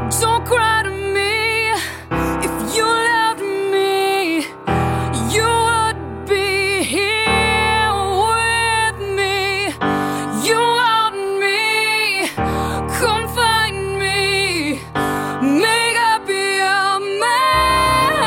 Don't cry to me. If you loved me, you would be here with me. You want me, come find me. Make I be your man.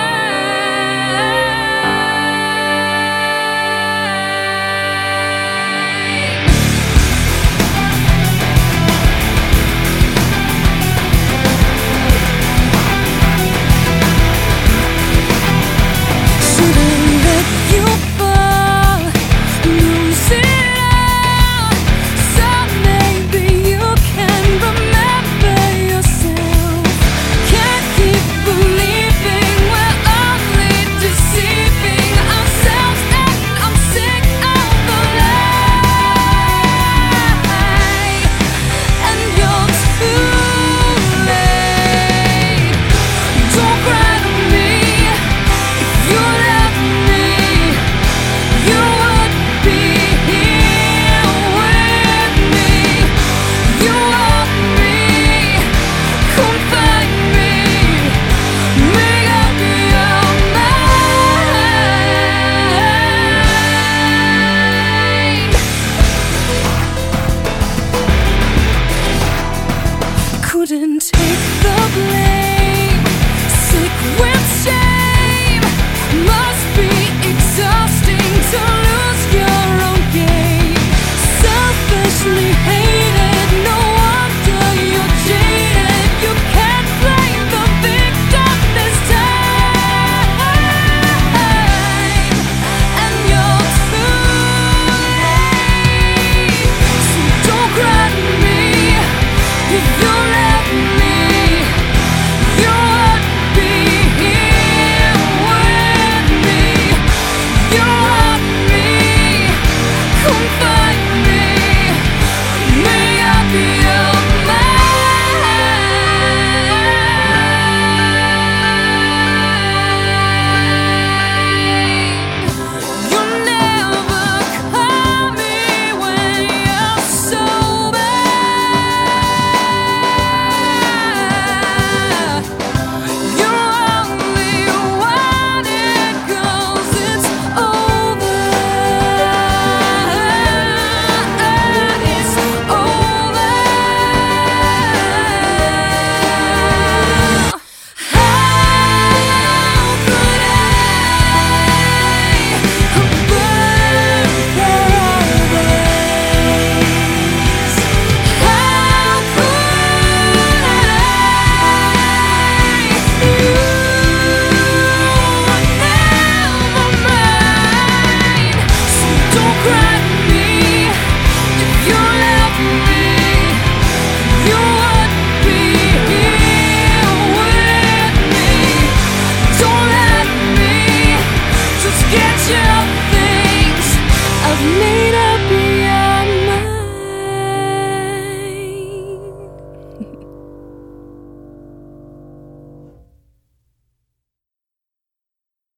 Shouldn't let you fall, lose it all. So maybe you can remember yourself. Can't keep believing we're only deceiving ourselves, and I'm sick of the lie. And you're too late. Don't cry to me. If you love me, you would be here with me. You want me, come find me. Make I be your man. Couldn't take the blame, sick with shame. Must be exhausting to lose your own game. Selfishly hated, no wonder you're jaded. You can't blame the victim this time, and you're too late. So don't cry to me. If you love me, you would be here with me. You want me, come find me. May I be your man. You never call me when you're sober. You only want it 'cause it's over. It's over. How could I burn paradise? How could I? You never mind. So don't cry.